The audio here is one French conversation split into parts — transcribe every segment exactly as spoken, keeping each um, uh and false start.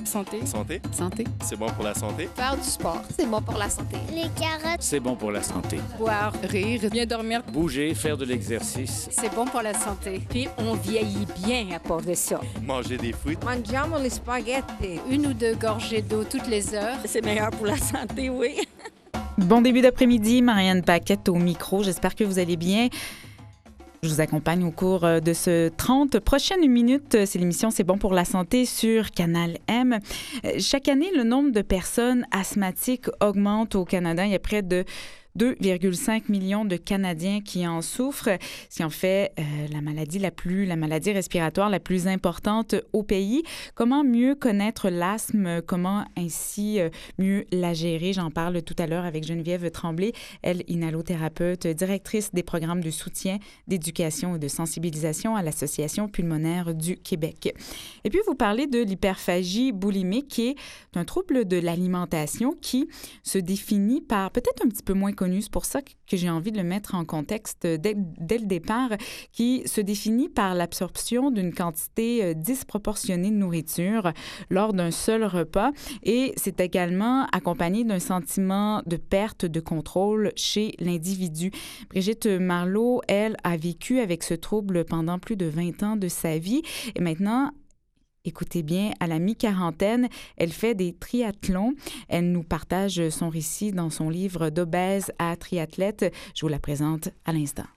Santé. Santé. Santé. C'est bon pour la santé. Faire du sport. C'est bon pour la santé. Les carottes. C'est bon pour la santé. Boire, rire, bien dormir. Bouger, faire de l'exercice. C'est bon pour la santé. Puis on vieillit bien à part de ça. Manger des fruits. Mangiamo les spaghettis. Une ou deux gorgées d'eau toutes les heures. C'est meilleur pour la santé, oui. Bon début d'après-midi, Marianne Paquette au micro. J'espère que vous allez bien. Je vous accompagne au cours de ce trente prochaines minutes. C'est l'émission C'est bon pour la santé sur Canal M. Chaque année, le nombre de personnes asthmatiques augmente au Canada. Il y a près de deux virgule cinq millions de Canadiens qui en souffrent, ce qui en fait euh, la maladie la plus, la maladie respiratoire la plus importante au pays. Comment mieux connaître l'asthme? Comment ainsi euh, mieux la gérer? J'en parle tout à l'heure avec Geneviève Tremblay, elle, inhalothérapeute, directrice des programmes de soutien, d'éducation et de sensibilisation à l'Association pulmonaire du Québec. Et puis, vous parlez de l'hyperphagie boulimique, qui est un trouble de l'alimentation qui se définit par, peut-être un petit peu moins connu, c'est pour ça que j'ai envie de le mettre en contexte dès, dès le départ, qui se définit par l'absorption d'une quantité disproportionnée de nourriture lors d'un seul repas, et c'est également accompagné d'un sentiment de perte de contrôle chez l'individu. Brigitte Marleau, elle, a vécu avec ce trouble pendant plus de vingt ans de sa vie, et maintenant, écoutez bien, à la mi-quarantaine, elle fait des triathlons. Elle nous partage son récit dans son livre d'obèse à triathlète. Je vous la présente à l'instant.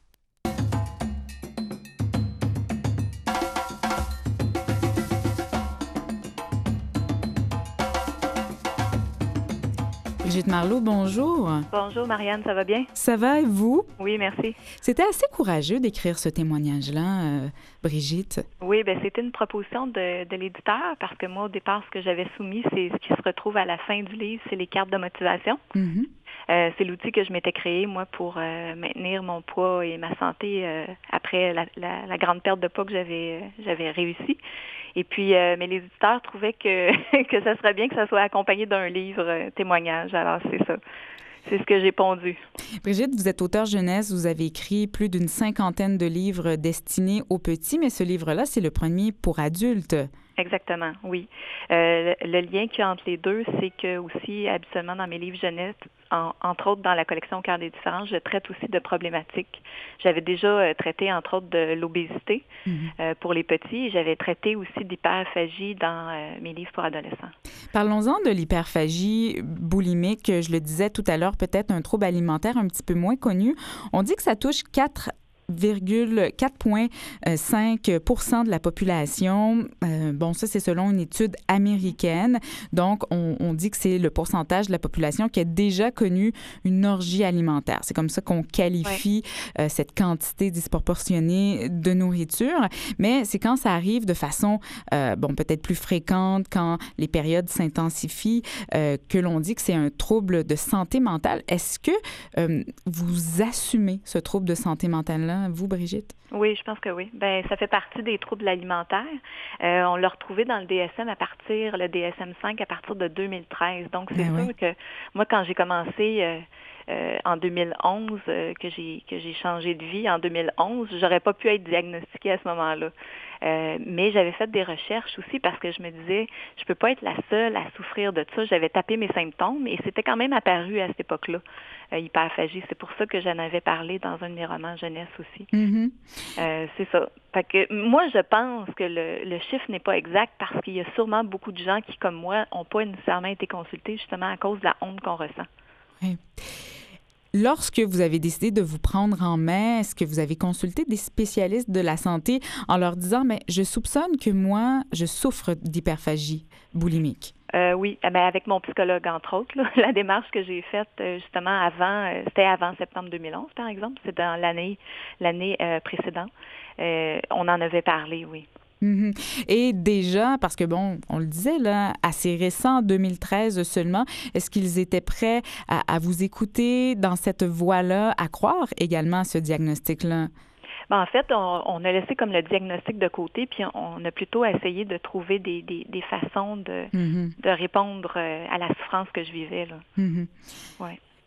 Brigitte Marleau, bonjour. Bonjour, Marianne, ça va bien? Ça va et vous? Oui, merci. C'était assez courageux d'écrire ce témoignage-là, euh, Brigitte. Oui, bien, c'était une proposition de, de l'éditeur parce que moi, au départ, ce que j'avais soumis, c'est ce qui se retrouve à la fin du livre, c'est les cartes de motivation. Mm-hmm. Euh, c'est l'outil que je m'étais créé, moi, pour euh, maintenir mon poids et ma santé euh, après la, la, la grande perte de poids que j'avais, euh, j'avais réussi. Et puis, euh, mais les éditeurs trouvaient que, que ça serait bien que ça soit accompagné d'un livre euh, témoignage. Alors, c'est ça. C'est ce que j'ai pondu. Brigitte, vous êtes auteure jeunesse. Vous avez écrit plus d'une cinquantaine de livres destinés aux petits, mais ce livre-là, c'est le premier pour adultes. Exactement, oui. Euh, le, le lien qu'il y a entre les deux, c'est que aussi, habituellement, dans mes livres jeunesse, en, entre autres dans la collection Cœur des différences, je traite aussi de problématiques. J'avais déjà euh, traité, entre autres, de l'obésité mm-hmm. euh, pour les petits, et j'avais traité aussi d'hyperphagie dans euh, mes livres pour adolescents. Parlons-en de l'hyperphagie boulimique. Je le disais tout à l'heure, peut-être un trouble alimentaire un petit peu moins connu. On dit que ça touche quatre virgule quatre virgule cinq pour cent de la population. Euh, bon, ça, c'est selon une étude américaine. Donc, on, on dit que c'est le pourcentage de la population qui a déjà connu une orgie alimentaire. C'est comme ça qu'on qualifie ouais. euh, cette quantité disproportionnée de nourriture. Mais c'est quand ça arrive de façon, euh, bon, peut-être plus fréquente, quand les périodes s'intensifient, euh, que l'on dit que c'est un trouble de santé mentale. Est-ce que euh, vous assumez ce trouble de santé mentale-là? Vous, Brigitte? Oui, je pense que oui. Ben, ça fait partie des troubles alimentaires. Euh, on l'a retrouvé dans le D S M à partir, le D S M cinq à partir de deux mille treize. Donc, c'est ben sûr oui. que moi, quand j'ai commencé euh, euh, en deux mille onze, euh, que j'ai que j'ai changé de vie en deux mille onze, j'aurais pas pu être diagnostiquée à ce moment-là. Euh, mais j'avais fait des recherches aussi parce que je me disais, je peux pas être la seule à souffrir de ça. J'avais tapé mes symptômes et c'était quand même apparu à cette époque-là, euh, hyperphagie. C'est pour ça que j'en avais parlé dans un de mes romans jeunesse aussi. Mm-hmm. Euh, c'est ça. Fait que moi, je pense que le, le chiffre n'est pas exact parce qu'il y a sûrement beaucoup de gens qui, comme moi, n'ont pas nécessairement été consultés justement à cause de la honte qu'on ressent. Oui. Lorsque vous avez décidé de vous prendre en main, est-ce que vous avez consulté des spécialistes de la santé en leur disant, mais je soupçonne que moi, je souffre d'hyperphagie boulimique? Euh, oui, ben avec mon psychologue, entre autres. Là, la démarche que j'ai faite justement avant, euh, c'était avant septembre deux mille onze, par exemple. C'est dans l'année, l'année euh, précédente. Euh, on en avait parlé, oui. Mm-hmm. Et déjà, parce que bon, on le disait, là, assez récent, deux mille treize seulement, est-ce qu'ils étaient prêts à, à vous écouter dans cette voie-là, à croire également à ce diagnostic-là? Ben, en fait, on, on a laissé comme le diagnostic de côté, puis on a plutôt essayé de trouver des, des, des façons de, mm-hmm. de répondre à la souffrance que je vivais, là. Mm-hmm. Ouais.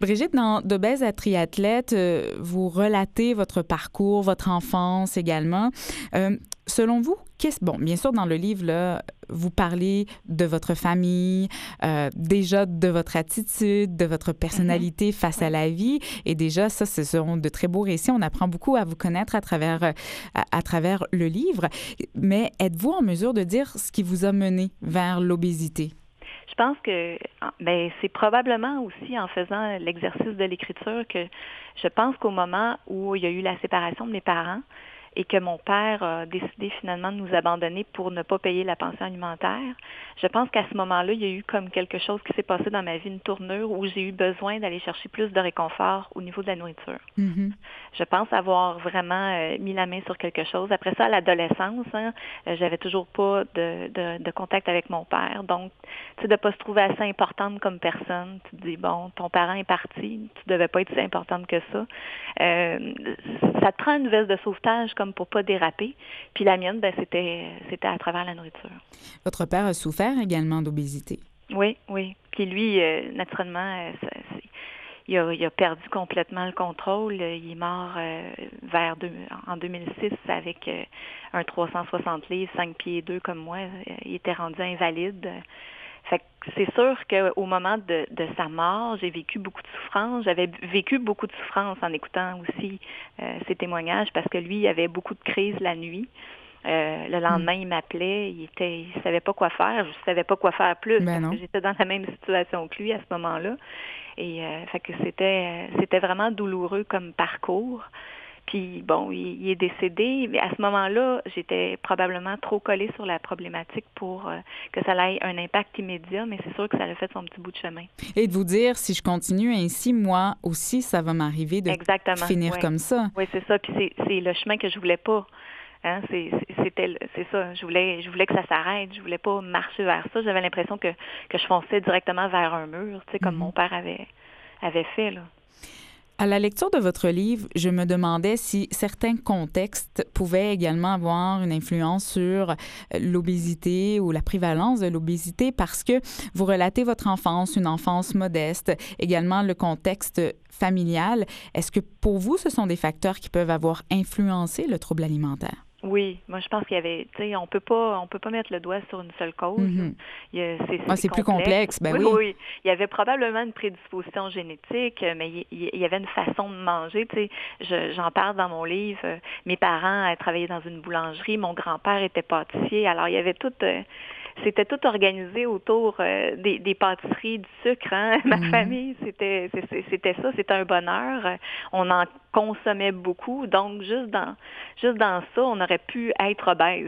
Brigitte, dans d'obèse à triathlète, euh, vous relatez votre parcours, votre enfance également. Euh, selon vous, qu'est-ce... Bon, bien sûr, dans le livre, là, vous parlez de votre famille, euh, déjà de votre attitude, de votre personnalité mm-hmm. face à la vie. Et déjà, ça, ce seront de très beaux récits. On apprend beaucoup à vous connaître à travers, à, à travers le livre. Mais êtes-vous en mesure de dire ce qui vous a mené vers l'obésité? Je pense que ben, c'est probablement aussi en faisant l'exercice de l'écriture que je pense qu'au moment où il y a eu la séparation de mes parents et que mon père a décidé finalement de nous abandonner pour ne pas payer la pension alimentaire, je pense qu'à ce moment-là, il y a eu comme quelque chose qui s'est passé dans ma vie, une tournure où j'ai eu besoin d'aller chercher plus de réconfort au niveau de la nourriture. Mm-hmm. Je pense avoir vraiment euh, mis la main sur quelque chose. Après ça, à l'adolescence, hein, euh, j'avais toujours pas de, de, de contact avec mon père. Donc, tu sais, de pas se trouver assez importante comme personne. Tu te dis, bon, ton parent est parti, tu devais pas être si importante que ça. Euh, ça te prend une veste de sauvetage comme pour pas déraper. Puis la mienne, ben, c'était, c'était à travers la nourriture. Votre père a souffert également d'obésité. Oui, oui. Puis lui, euh, naturellement, euh, ça, c'est, il, a, il a perdu complètement le contrôle. Il est mort euh, vers deux, en deux mille six avec euh, un trois cent soixante livres, cinq pieds deux comme moi. Il était rendu invalide. Fait que c'est sûr qu'au moment de, de sa mort, j'ai vécu beaucoup de souffrance. J'avais vécu beaucoup de souffrance en écoutant aussi euh, ses témoignages parce que lui, il avait beaucoup de crises la nuit. Euh, le lendemain, il m'appelait, il était, il savait pas quoi faire. Je savais pas quoi faire plus ben parce non. que j'étais dans la même situation que lui à ce moment-là. Et euh, fait que c'était, c'était vraiment douloureux comme parcours. Puis bon, il, il est décédé. Mais à ce moment-là, j'étais probablement trop collée sur la problématique pour euh, que ça ait un impact immédiat, mais c'est sûr que ça a fait son petit bout de chemin. Et de vous dire, si je continue ainsi, moi aussi, ça va m'arriver de Exactement, finir ouais. comme ça. Oui, c'est ça. Puis c'est, c'est le chemin que je voulais pas. Hein, c'est, c'était, c'est ça. Je voulais, je voulais que ça s'arrête. Je voulais pas marcher vers ça. J'avais l'impression que, que je fonçais directement vers un mur, tu sais, comme mm-hmm. mon père avait, avait fait, là. À la lecture de votre livre, je me demandais si certains contextes pouvaient également avoir une influence sur l'obésité ou la prévalence de l'obésité parce que vous relatez votre enfance, une enfance modeste, également le contexte familial. Est-ce que pour vous, ce sont des facteurs qui peuvent avoir influencé le trouble alimentaire? Oui, moi je pense qu'il y avait, tu sais, on peut pas, on peut pas mettre le doigt sur une seule cause. Mm-hmm. Il y a, c'est c'est, ah, c'est plus complexe, ben oui, oui. Oui, il y avait probablement une prédisposition génétique, mais il, il y avait une façon de manger. Tu sais, je, j'en parle dans mon livre. Mes parents travaillaient dans une boulangerie, mon grand-père était pâtissier, alors il y avait tout. Euh, C'était tout organisé autour euh, des, des pâtisseries, du sucre. Hein? Ma mmh. famille, c'était, c'était, c'était ça, c'était un bonheur. On en consommait beaucoup. Donc, juste dans juste dans ça, on aurait pu être obèse.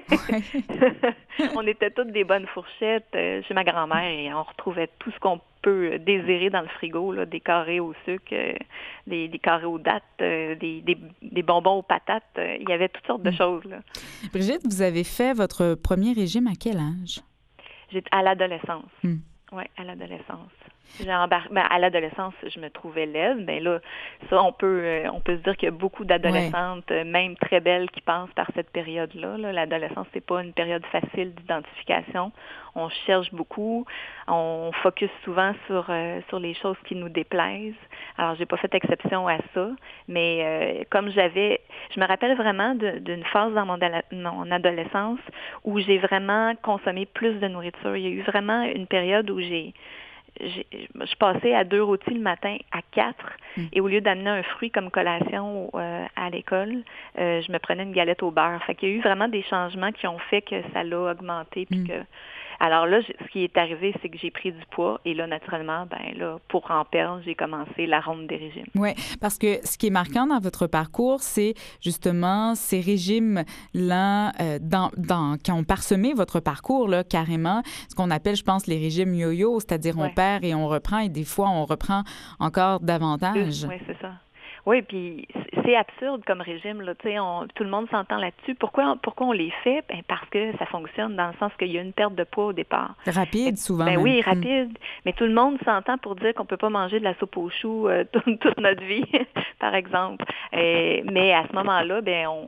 On était toutes des bonnes fourchettes euh, chez ma grand-mère et on retrouvait tout ce qu'on peut désirer dans le frigo, là, des carrés au sucre, euh, des, des carrés aux dattes, euh, des, des, des bonbons aux patates. Euh, il y avait toutes sortes de mmh. choses. Là. Brigitte, vous avez fait votre premier régime à quel âge? J'ai, à l'adolescence. Mmh. Oui, à l'adolescence. J'ai embar... ben, à l'adolescence, je me trouvais laide. Ben là, ça, on peut, euh, on peut se dire qu'il y a beaucoup d'adolescentes, ouais. même très belles, qui passent par cette période-là. Là. L'adolescence, c'est pas une période facile d'identification. On cherche beaucoup. On focus souvent sur euh, sur les choses qui nous déplaisent. Alors, j'ai pas fait exception à ça. Mais euh, comme j'avais... Je me rappelle vraiment de, d'une phase dans mon, mon adolescence où j'ai vraiment consommé plus de nourriture. Il y a eu vraiment une période où j'ai... J'ai, je passais à deux rôtis le matin à quatre mmh. et au lieu d'amener un fruit comme collation euh, à l'école, euh, je me prenais une galette au beurre. Fait qu'il y a eu vraiment des changements qui ont fait que ça l'a augmenté. Puis mmh. que... Alors là, ce qui est arrivé, c'est que j'ai pris du poids et là, naturellement, ben là, pour en perdre, j'ai commencé la ronde des régimes. Oui, parce que ce qui est marquant dans votre parcours, c'est justement ces régimes-là euh, dans, dans, qui ont parsemé votre parcours, là, carrément, ce qu'on appelle, je pense, les régimes yo-yo, c'est-à-dire ouais. on perd et on reprend et des fois, on reprend encore davantage. Oui, c'est ça. Oui, puis c'est absurde comme régime, là. Tu sais, on, tout le monde s'entend là-dessus. Pourquoi, pourquoi on les fait? Ben parce que ça fonctionne dans le sens qu'il y a une perte de poids au départ. Rapide, souvent. Ben même. oui, rapide. Hum. Mais tout le monde s'entend pour dire qu'on peut pas manger de la soupe aux choux euh, toute, toute notre vie, par exemple. Et, mais à ce moment-là, ben on, on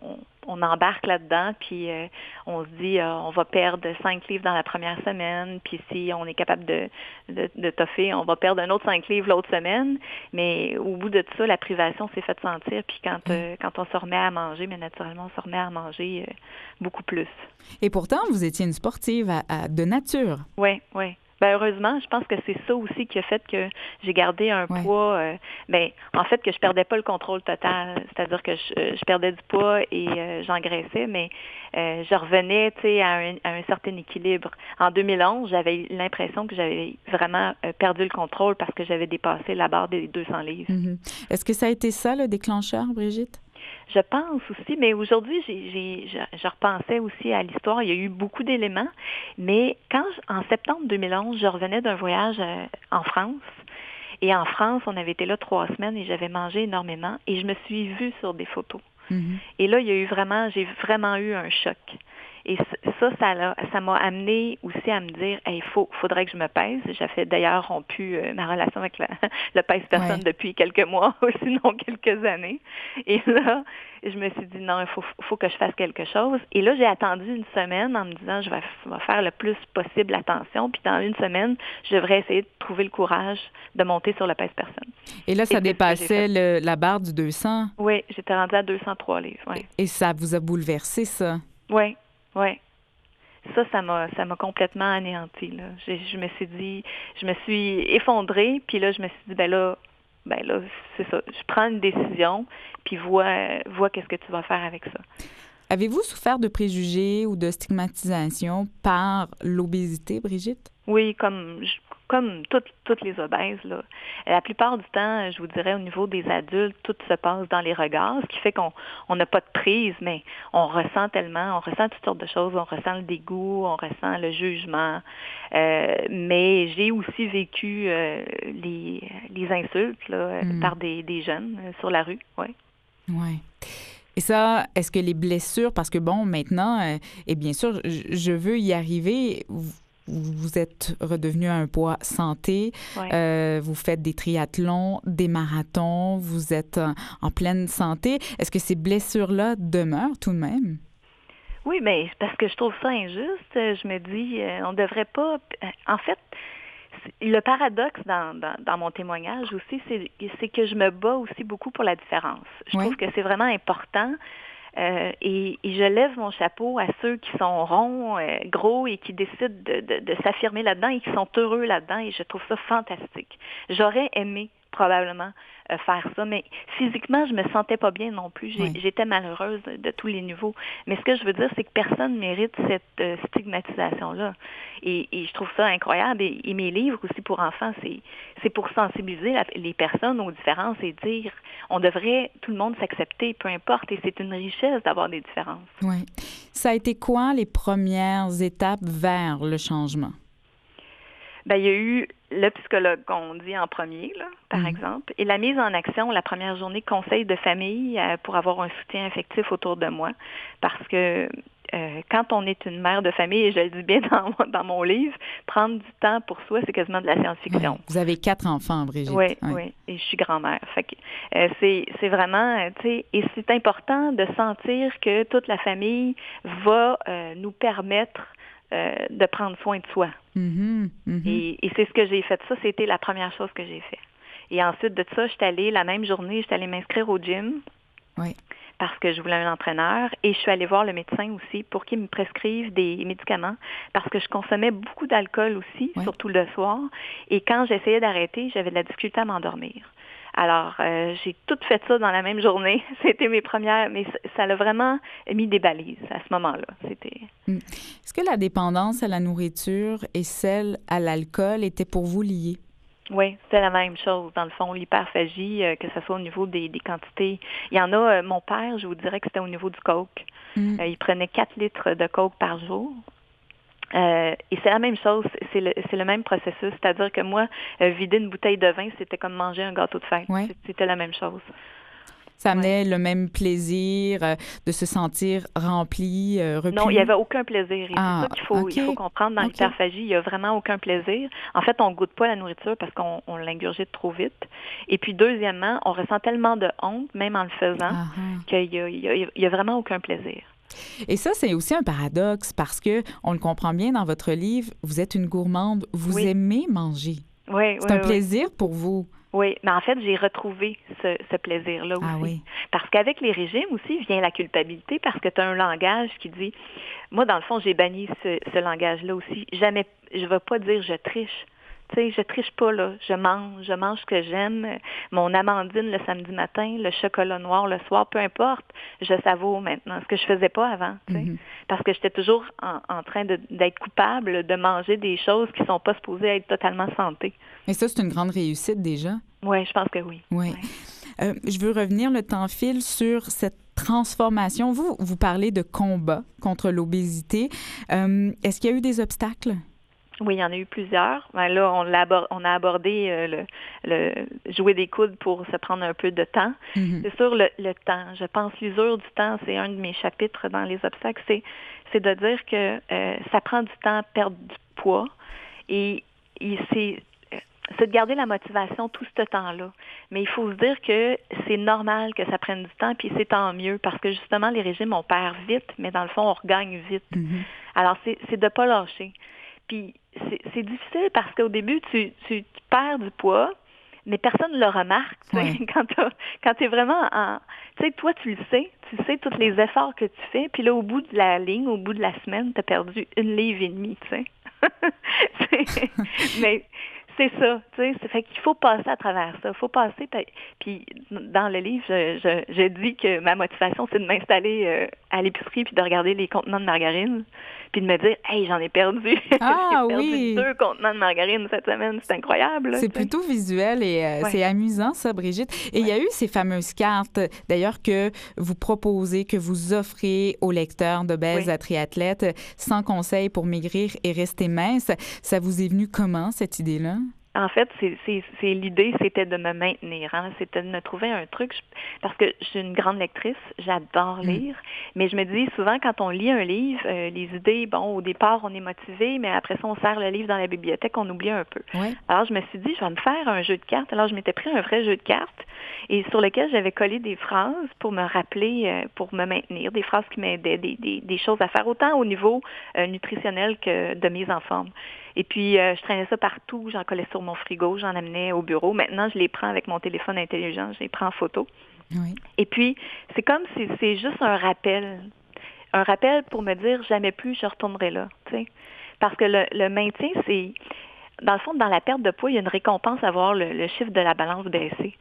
on embarque là-dedans, puis euh, on se dit, euh, on va perdre cinq livres dans la première semaine, puis si on est capable de, de, de toffer, on va perdre un autre cinq livres l'autre semaine. Mais au bout de tout ça, la privation s'est faite sentir, puis quand, euh, quand on se remet à manger, mais naturellement, on se remet à manger euh, beaucoup plus. Et pourtant, vous étiez une sportive à, à, de nature. Oui, oui. Ben heureusement, je pense que c'est ça aussi qui a fait que j'ai gardé un ouais. poids, euh, ben en fait que je perdais pas le contrôle total, c'est-à-dire que je, je perdais du poids et euh, j'engraissais, mais euh, je revenais, tu sais, à un, à un certain équilibre. En deux mille onze, j'avais l'impression que j'avais vraiment euh, perdu le contrôle parce que j'avais dépassé la barre des deux cents livres. Mm-hmm. Est-ce que ça a été ça le déclencheur, Brigitte? Je pense aussi, mais aujourd'hui, j'ai, j'ai, je, je repensais aussi à l'histoire. Il y a eu beaucoup d'éléments, mais quand, je, en septembre deux mille onze, je revenais d'un voyage euh, en France, et en France, on avait été là trois semaines et j'avais mangé énormément, et je me suis vue sur des photos. Mm-hmm. Et là, il y a eu vraiment, j'ai vraiment eu un choc. Et ça, ça, l'a, ça m'a amené aussi à me dire, il hey, faut, faudrait que je me pèse. J'avais d'ailleurs rompu euh, ma relation avec la, le pèse-personne ouais. depuis quelques mois, sinon quelques années. Et là, je me suis dit, non, il faut, faut que je fasse quelque chose. Et là, j'ai attendu une semaine en me disant, je vais, je vais faire le plus possible attention. Puis dans une semaine, je devrais essayer de trouver le courage de monter sur le pèse-personne. Et là, ça Et dépassait le, la barre du deux cents? Oui, j'étais rendue à deux cent trois livres. Ouais. Et ça vous a bouleversé, ça? Oui. Oui. Ça, ça m'a, ça m'a complètement anéanti, là. Je, je me suis dit, je me suis effondrée, puis là, je me suis dit, ben là, ben là, c'est ça. Je prends une décision, puis vois, vois qu'est-ce que tu vas faire avec ça. Avez-vous souffert de préjugés ou de stigmatisation par l'obésité, Brigitte? Oui, comme comme toutes, toutes les obèses, là. La plupart du temps, je vous dirais, au niveau des adultes, tout se passe dans les regards, ce qui fait qu'on on n'a pas de prise, mais on ressent tellement, on ressent toutes sortes de choses, on ressent le dégoût, on ressent le jugement. Euh, mais j'ai aussi vécu euh, les, les insultes là, mm. par des, des jeunes euh, sur la rue, oui. Oui. Et ça, est-ce que les blessures, parce que bon, maintenant, euh, et bien sûr, je, je veux y arriver, vous, vous êtes redevenu à un poids santé, ouais. euh, vous faites des triathlons, des marathons, vous êtes en, en pleine santé. Est-ce que ces blessures-là demeurent tout de même? Oui, mais parce que je trouve ça injuste. Je me dis, euh, on devrait pas... En fait, le paradoxe dans, dans, dans mon témoignage aussi, c'est, c'est que je me bats aussi beaucoup pour la différence. Je oui. trouve que c'est vraiment important. Euh, et, et je lève mon chapeau à ceux qui sont ronds, euh, gros et qui décident de, de, de s'affirmer là-dedans et qui sont heureux là-dedans. Et je trouve ça fantastique. J'aurais aimé probablement euh, faire ça, mais physiquement, je me sentais pas bien non plus. J'ai, oui. J'étais malheureuse de, de tous les niveaux. Mais ce que je veux dire, c'est que personne mérite cette euh, stigmatisation-là. Et, et je trouve ça incroyable. Et, et mes livres aussi pour enfants, c'est, c'est pour sensibiliser la, les personnes aux différences et dire, on devrait tout le monde s'accepter, peu importe. Et c'est une richesse d'avoir des différences. Oui. Ça a été quoi les premières étapes vers le changement? Ben, il y a eu le psychologue qu'on dit en premier, là, par mmh. exemple, et la mise en action, la première journée conseil de famille euh, pour avoir un soutien affectif autour de moi. Parce que euh, quand on est une mère de famille, et je le dis bien dans, dans mon livre, prendre du temps pour soi, c'est quasiment de la science-fiction. Oui. Vous avez quatre enfants, Brigitte. Oui, oui, oui, et je suis grand-mère. Fait que, euh, c'est, c'est vraiment, tu sais, et c'est important de sentir que toute la famille va euh, nous permettre Euh, de prendre soin de soi. Mm-hmm, mm-hmm. Et, et c'est ce que j'ai fait. Ça, c'était la première chose que j'ai fait. Et ensuite de ça, je suis allée, la même journée, je suis allée m'inscrire au gym. Oui. Parce que je voulais un entraîneur. Et je suis allée voir le médecin aussi pour qu'il me prescrive des médicaments. Parce que je consommais beaucoup d'alcool aussi, oui. surtout le soir. Et quand j'essayais d'arrêter, j'avais de la difficulté à m'endormir. Alors, euh, j'ai tout fait ça dans la même journée. C'était mes premières, mais ça l'a vraiment mis des balises à ce moment-là. C'était. Est-ce que la dépendance à la nourriture et celle à l'alcool étaient pour vous liées? Oui, c'était la même chose. Dans le fond, l'hyperphagie, euh, que ce soit au niveau des, des quantités. Il y en a, euh, mon père, je vous dirais que c'était au niveau du coke. Mm. Euh, il prenait quatre litres de coke par jour. Euh, et c'est la même chose, c'est le, c'est le même processus. C'est-à-dire que moi, euh, vider une bouteille de vin, c'était comme manger un gâteau de fête. Ouais. C'était la même chose. Ça amenait ouais. le même plaisir euh, de se sentir rempli, euh, repu? Non, il n'y avait aucun plaisir. Et ah, c'est ça qu'il faut, okay. il faut comprendre dans okay. l'hyperphagie. Il n'y a vraiment aucun plaisir. En fait, on ne goûte pas la nourriture parce qu'on on l'ingurgite trop vite. Et puis, deuxièmement, on ressent tellement de honte, même en le faisant, uh-huh. qu'il n'y a, il y a, il y a vraiment aucun plaisir. Et ça, c'est aussi un paradoxe parce que, on le comprend bien dans votre livre, vous êtes une gourmande, vous oui. aimez manger. Oui, c'est oui, un oui. plaisir pour vous. Oui, mais en fait, j'ai retrouvé ce, ce plaisir-là aussi. Ah oui. Parce qu'avec les régimes aussi vient la culpabilité parce que tu as un langage qui dit... Moi, dans le fond, j'ai banni ce, ce langage-là aussi. Jamais, je ne vais pas dire « je triche ». Tu sais, je triche pas, là. Je mange, je mange ce que j'aime. Mon amandine le samedi matin, le chocolat noir le soir, peu importe, je savoure maintenant. Ce que je faisais pas avant, tu sais. Mm-hmm. Parce que j'étais toujours en, en train de, d'être coupable de manger des choses qui sont pas supposées être totalement santé. Et ça, c'est une grande réussite déjà? Oui, je pense que oui. Oui. Ouais. Euh, je veux revenir, le temps file, sur cette transformation. Vous, vous parlez de combat contre l'obésité. Euh, est-ce qu'il y a eu des obstacles? Oui, il y en a eu plusieurs. Ben là, on, l'a abor- on a abordé euh, le, le jouer des coudes pour se prendre un peu de temps. Mm-hmm. C'est sûr, le, le temps. Je pense l'usure du temps, c'est un de mes chapitres dans les obstacles. C'est, c'est de dire que euh, ça prend du temps à perdre du poids et, et c'est, c'est de garder la motivation tout ce temps-là. Mais il faut se dire que c'est normal que ça prenne du temps, puis c'est tant mieux, parce que justement, les régimes, on perd vite, mais dans le fond, on regagne vite. Mm-hmm. Alors, c'est, c'est de ne pas lâcher. Puis c'est, c'est difficile parce qu'au début, tu, tu, tu perds du poids, mais personne ne le remarque. Ouais. Quand tu es vraiment en... Tu sais, toi, tu le sais. Tu sais tous les efforts que tu fais. Puis là, au bout de la ligne, au bout de la semaine, tu as perdu une livre et demie, tu sais. mais c'est ça, tu sais. Ça fait qu'il faut passer à travers ça. Il faut passer... Puis dans le livre, je, je, je dis que ma motivation, c'est de m'installer euh, à l'épicerie puis de regarder les contenants de margarine. Puis de me dire, hey, j'en ai perdu. Ah, j'ai perdu oui. deux contenants de margarine cette semaine. C'est incroyable. Là, c'est plutôt visuel et euh, ouais. c'est amusant, ça, Brigitte. Et il ouais. y a eu ces fameuses cartes, d'ailleurs, que vous proposez, que vous offrez aux lecteurs d'Obèses oui. à triathlètes, cent conseils pour maigrir et rester mince. Ça vous est venu comment, cette idée-là? En fait, c'est, c'est, c'est l'idée, c'était de me maintenir. Hein? C'était de me trouver un truc, parce que je suis une grande lectrice, j'adore lire, mmh. mais je me dis souvent, quand on lit un livre, euh, les idées, bon, au départ, on est motivé, mais après ça, on serre le livre dans la bibliothèque, on oublie un peu. Ouais. Alors, je me suis dit, je vais me faire un jeu de cartes. Alors, je m'étais pris un vrai jeu de cartes, et sur lequel j'avais collé des phrases pour me rappeler, euh, pour me maintenir, des phrases qui m'aidaient, des, des, des choses à faire, autant au niveau euh, nutritionnel que de mise en forme. Et puis, euh, je traînais ça partout. J'en collais sur mon frigo, j'en amenais au bureau. Maintenant, je les prends avec mon téléphone intelligent, je les prends en photo. Oui. Et puis, c'est comme si c'est juste un rappel. Un rappel pour me dire, jamais plus, je retournerai là. T'sais. Parce que le, le maintien, c'est... Dans le fond, dans la perte de poids, il y a une récompense à voir le, le chiffre de la balance baisser.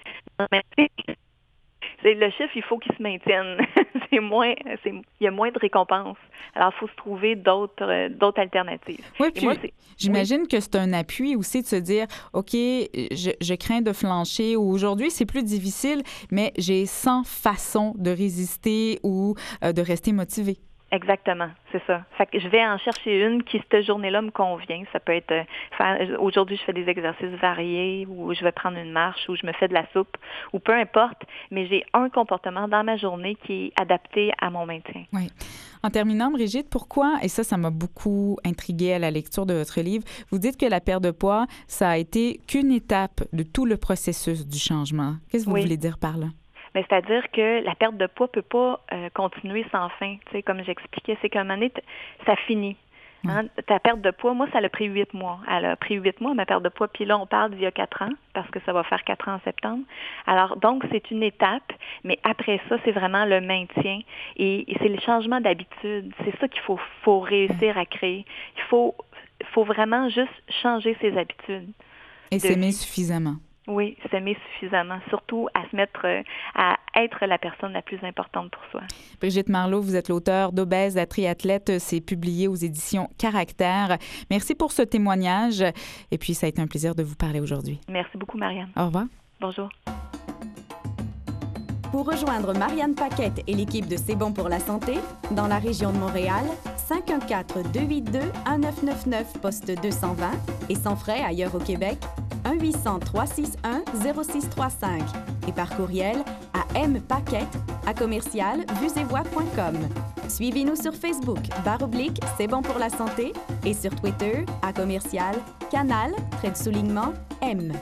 C'est le chiffre, il faut qu'il se maintienne. c'est moins, c'est, il y a moins de récompenses. Alors, il faut se trouver d'autres, euh, d'autres alternatives. Oui, puis moi, j'imagine oui. que c'est un appui aussi de se dire, OK, je, je crains de flancher, ou aujourd'hui, c'est plus difficile, mais j'ai cent façons de résister ou euh, de rester motivé. Exactement, c'est ça. Fait que je vais en chercher une qui, cette journée-là, me convient. Ça peut être, faire, aujourd'hui, je fais des exercices variés, ou je vais prendre une marche, ou je me fais de la soupe, ou peu importe, mais j'ai un comportement dans ma journée qui est adapté à mon maintien. Oui. En terminant, Brigitte, pourquoi, et ça, ça m'a beaucoup intriguée à la lecture de votre livre, vous dites que la perte de poids, ça a été qu'une étape de tout le processus du changement. Qu'est-ce que vous oui. voulez dire par là? Mais c'est-à-dire que la perte de poids ne peut pas euh, continuer sans fin. Tu sais, comme j'expliquais, c'est qu'à un moment donné, t- ça finit. Hein? Ouais. Ta perte de poids, moi, ça a pris huit mois. Elle a pris huit mois, ma perte de poids. Puis là, on parle d'il y a quatre ans, parce que ça va faire quatre ans en septembre. Alors, donc, c'est une étape, mais après ça, c'est vraiment le maintien. Et, et c'est le changement d'habitude. C'est ça qu'il faut, faut réussir à créer. Il faut, faut vraiment juste changer ses habitudes. Et s'aimer vie. Suffisamment. Oui, s'aimer suffisamment, surtout à se mettre, à être la personne la plus importante pour soi. Brigitte Marleau, vous êtes l'auteure d'Obèses à triathlète. C'est publié aux éditions Caractère. Merci pour ce témoignage. Et puis, ça a été un plaisir de vous parler aujourd'hui. Merci beaucoup, Marianne. Au revoir. Bonjour. Pour rejoindre Marianne Paquette et l'équipe de C'est bon pour la santé, dans la région de Montréal, cinq un quatre, deux huit deux, un neuf neuf neuf, poste deux cent vingt, et sans frais ailleurs au Québec, un huit cents, trois six un, zéro six trois cinq, et par courriel à M Paquette à commercial vues et voix point com. Suivez-nous sur Facebook, barre oblique, c'est bon pour la santé, et sur Twitter, à commercial, canal, trait de soulignement, M.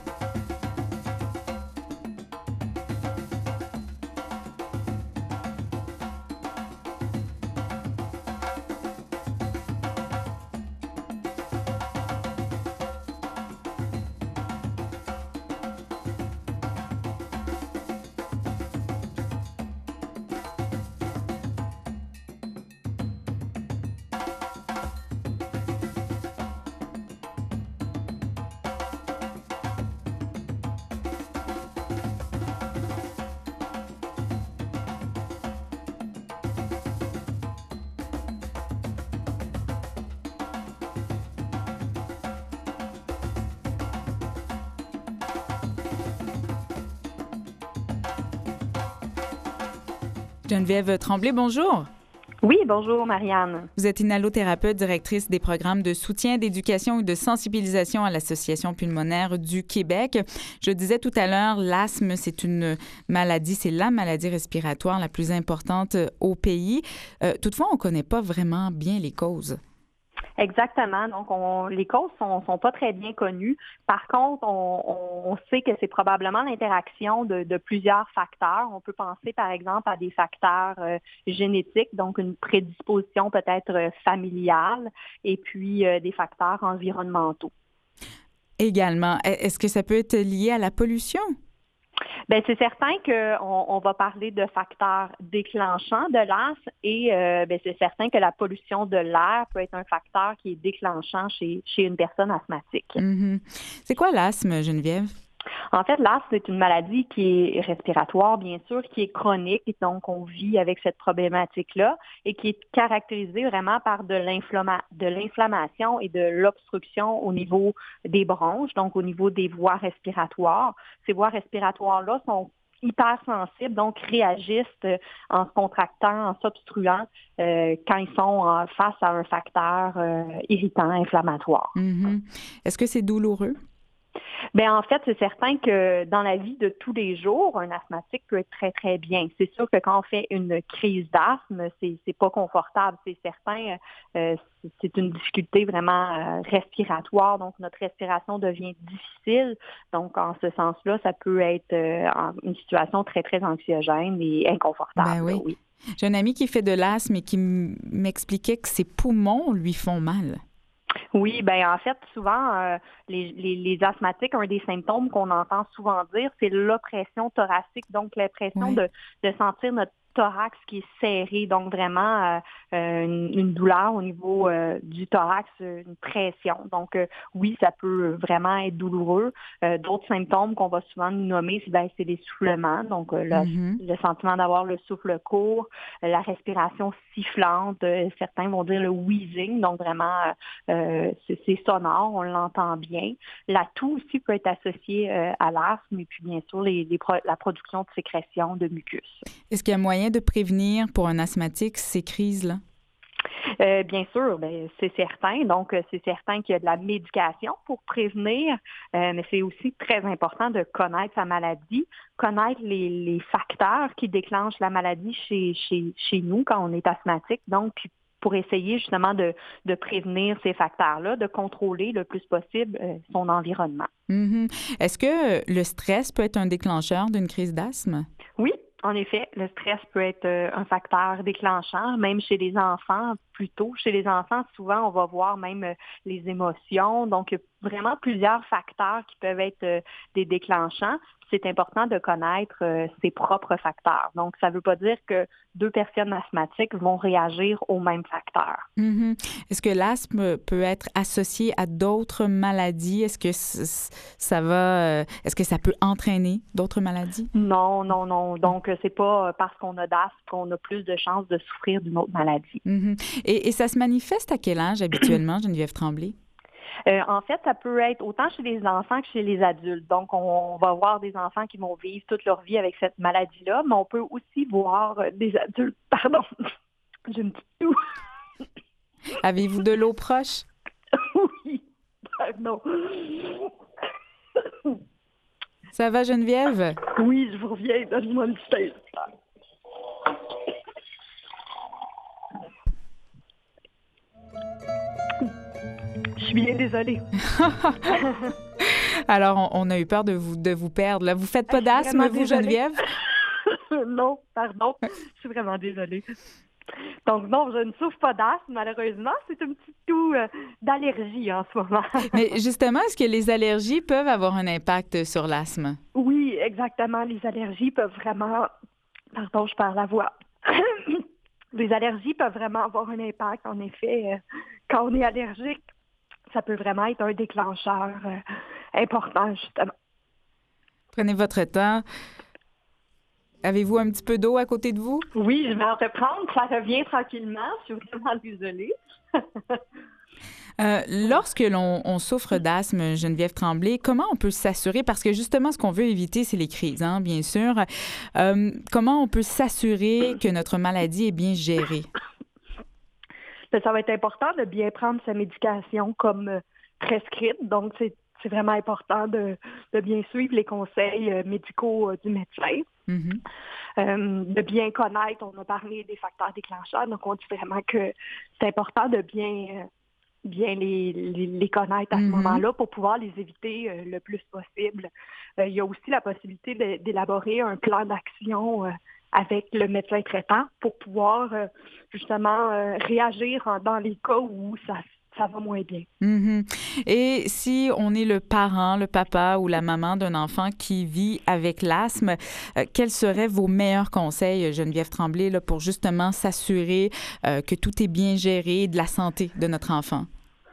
Geneviève Tremblay, bonjour. Oui, bonjour Marianne. Vous êtes inhalothérapeute, directrice des programmes de soutien, d'éducation et de sensibilisation à l'Association pulmonaire du Québec. Je disais tout à l'heure, l'asthme, c'est une maladie, c'est la maladie respiratoire la plus importante au pays. Euh, toutefois, on ne connaît pas vraiment bien les causes. Exactement. Donc, on, les causes sont, sont pas très bien connues. Par contre, on, on sait que c'est probablement l'interaction de, de plusieurs facteurs. On peut penser, par exemple, à des facteurs euh, génétiques, donc une prédisposition peut-être euh, familiale, et puis euh, des facteurs environnementaux. Également, est-ce que ça peut être lié à la pollution? Bien, c'est certain qu'on on va parler de facteurs déclenchants de l'asthme et euh, bien, c'est certain que la pollution de l'air peut être un facteur qui est déclenchant chez, chez une personne asthmatique. Mm-hmm. C'est quoi l'asthme, Geneviève? En fait, l'asthme, c'est une maladie qui est respiratoire, bien sûr, qui est chronique, donc on vit avec cette problématique-là et qui est caractérisée vraiment par de, l'inflamma- de l'inflammation et de l'obstruction au niveau des bronches, donc au niveau des voies respiratoires. Ces voies respiratoires-là sont hypersensibles, donc réagissent en se contractant, en s'obstruant euh, quand ils sont en, face à un facteur euh, irritant, inflammatoire. Mm-hmm. Est-ce que c'est douloureux? Bien, en fait, c'est certain que dans la vie de tous les jours, un asthmatique peut être très, très bien. C'est sûr que quand on fait une crise d'asthme, c'est, c'est pas confortable, c'est certain. Euh, c'est une difficulté vraiment euh, respiratoire, donc notre respiration devient difficile. Donc, en ce sens-là, ça peut être euh, une situation très, très anxiogène et inconfortable. Ben oui. Là, oui. J'ai un ami qui fait de l'asthme et qui m- m'expliquait que ses poumons lui font mal. Oui, ben en fait, souvent, euh, les, les, les asthmatiques, un des symptômes qu'on entend souvent dire, c'est l'oppression thoracique, donc l'impression oui. de, de sentir notre thorax qui est serré, donc vraiment euh, une, une douleur au niveau euh, du thorax, une pression. Donc euh, oui, ça peut vraiment être douloureux. Euh, d'autres symptômes qu'on va souvent nous nommer, c'est, ben, c'est l'essoufflement, donc euh, le, mm-hmm. le sentiment d'avoir le souffle court, euh, la respiration sifflante, euh, certains vont dire le wheezing, donc vraiment euh, c'est, c'est sonore, on l'entend bien. La toux aussi peut être associée euh, à l'asthme et puis bien sûr les, les pro- la production de sécrétion de mucus. Est-ce qu'il y a moyen de prévenir pour un asthmatique ces crises-là? Euh, bien sûr, ben, c'est certain. Donc, c'est certain qu'il y a de la médication pour prévenir, euh, mais c'est aussi très important de connaître sa maladie, connaître les, les facteurs qui déclenchent la maladie chez, chez, chez nous quand on est asthmatique. Donc, pour essayer justement de, de prévenir ces facteurs-là, de contrôler le plus possible euh, son environnement. Mm-hmm. Est-ce que le stress peut être un déclencheur d'une crise d'asthme? Oui. En effet, le stress peut être un facteur déclenchant, même chez les enfants, plutôt. Chez les enfants, souvent, on va voir même les émotions. Donc, il y a vraiment plusieurs facteurs qui peuvent être des déclenchants. C'est important de connaître euh, ses propres facteurs. Donc, ça ne veut pas dire que deux personnes asthmatiques vont réagir aux mêmes facteurs. Mm-hmm. Est-ce que l'asthme peut être associé à d'autres maladies? Est-ce que c- ça va, euh, est-ce que ça peut entraîner d'autres maladies? Non, non, non. Donc, c'est pas parce qu'on a d'asthme qu'on a plus de chances de souffrir d'une autre maladie. Mm-hmm. Et, et ça se manifeste à quel âge habituellement, Geneviève Tremblay? Euh, en fait, ça peut être autant chez les enfants que chez les adultes. Donc, on, on va voir des enfants qui vont vivre toute leur vie avec cette maladie-là, mais on peut aussi voir des adultes, pardon, j'ai une petite toux. Avez-vous de l'eau proche? Oui, pardon. Ça va, Geneviève? Oui, je vous reviens. Donne-moi une petite instant. Je suis bien désolée. Alors, on, on a eu peur de vous, de vous perdre. Là. Vous faites pas d'asthme, vous, Geneviève? Non, pardon. Je suis vraiment désolée. Donc, non, je ne souffre pas d'asthme, malheureusement. C'est un petit tout euh, d'allergie en ce moment. Mais justement, est-ce que les allergies peuvent avoir un impact sur l'asthme? Oui, exactement. Les allergies peuvent vraiment... Pardon, je perds la voix. Les allergies peuvent vraiment avoir un impact, en effet. Euh, quand on est allergique, ça peut vraiment être un déclencheur euh, important, justement. Prenez votre temps. Avez-vous un petit peu d'eau à côté de vous? Oui, je vais en reprendre. Ça revient tranquillement. Je suis vraiment désolée. Euh, lorsque l'on on souffre d'asthme, Geneviève Tremblay, comment on peut s'assurer, parce que justement, ce qu'on veut éviter, c'est les crises, hein, bien sûr. Euh, comment on peut s'assurer que notre maladie est bien gérée? Ça va être important de bien prendre sa médication comme euh, prescrite. Donc, c'est, c'est vraiment important de, de bien suivre les conseils euh, médicaux euh, du médecin. Mm-hmm. Euh, de bien connaître, on a parlé des facteurs déclencheurs, donc on dit vraiment que c'est important de bien... Euh, bien les, les, les connaître à ce mm-hmm. moment-là pour pouvoir les éviter euh, le plus possible. Euh, il y a aussi la possibilité de, d'élaborer un plan d'action euh, avec le médecin traitant pour pouvoir euh, justement euh, réagir en, dans les cas où ça, ça va moins bien. Mm-hmm. Et si on est le parent, le papa ou la maman d'un enfant qui vit avec l'asthme, euh, quels seraient vos meilleurs conseils, Geneviève Tremblay, là, pour justement s'assurer euh, que tout est bien géré de la santé de notre enfant?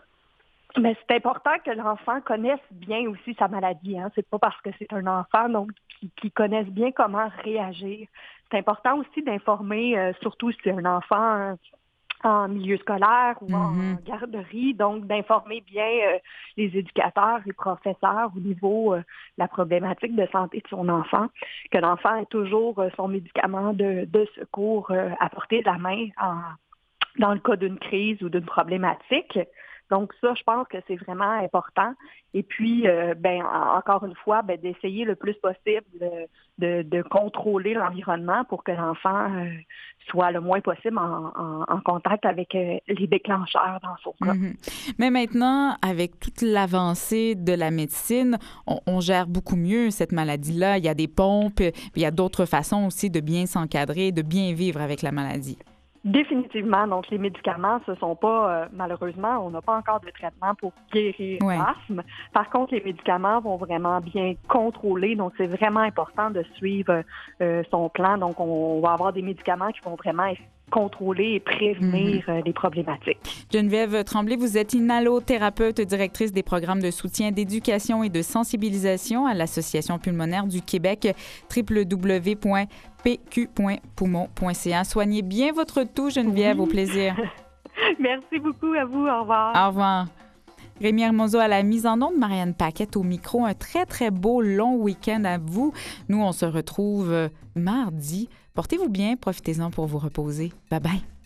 Mais c'est important que l'enfant connaisse bien aussi sa maladie. Hein. C'est pas parce que c'est un enfant donc qui, qui connaisse bien comment réagir. C'est important aussi d'informer, euh, surtout si c'est un enfant euh, en milieu scolaire ou mm-hmm. en garderie, donc d'informer bien euh, les éducateurs, les professeurs au niveau euh, de la problématique de santé de son enfant, que l'enfant ait toujours euh, son médicament de, de secours euh, à portée de la main en, dans le cas d'une crise ou d'une problématique. Donc ça, je pense que c'est vraiment important. Et puis, euh, ben encore une fois, ben, d'essayer le plus possible de, de, de contrôler l'environnement pour que l'enfant euh, soit le moins possible en, en, en contact avec euh, les déclencheurs dans son cas. Mm-hmm. Mais maintenant, avec toute l'avancée de la médecine, on, on gère beaucoup mieux cette maladie-là. Il y a des pompes, il y a d'autres façons aussi de bien s'encadrer, de bien vivre avec la maladie. Définitivement. Donc, les médicaments, ce sont pas, euh, malheureusement, on n'a pas encore de traitement pour guérir ouais. l'asthme. Par contre, les médicaments vont vraiment bien contrôler. Donc, c'est vraiment important de suivre euh, son plan. Donc, on va avoir des médicaments qui vont vraiment contrôler et prévenir mmh. euh, les problématiques. Geneviève Tremblay, vous êtes inhalothérapeute, directrice des programmes de soutien, d'éducation et de sensibilisation à l'Association pulmonaire du Québec, w w w point p q point poumon point c a. Soignez bien votre toux, Geneviève, oui. Au plaisir. Merci beaucoup à vous. Au revoir. Au revoir. Rémi Hermoso à la mise en onde, Marianne Paquette au micro. Un très, très beau long week-end à vous. Nous, on se retrouve mardi. Portez-vous bien, profitez-en pour vous reposer. Bye bye.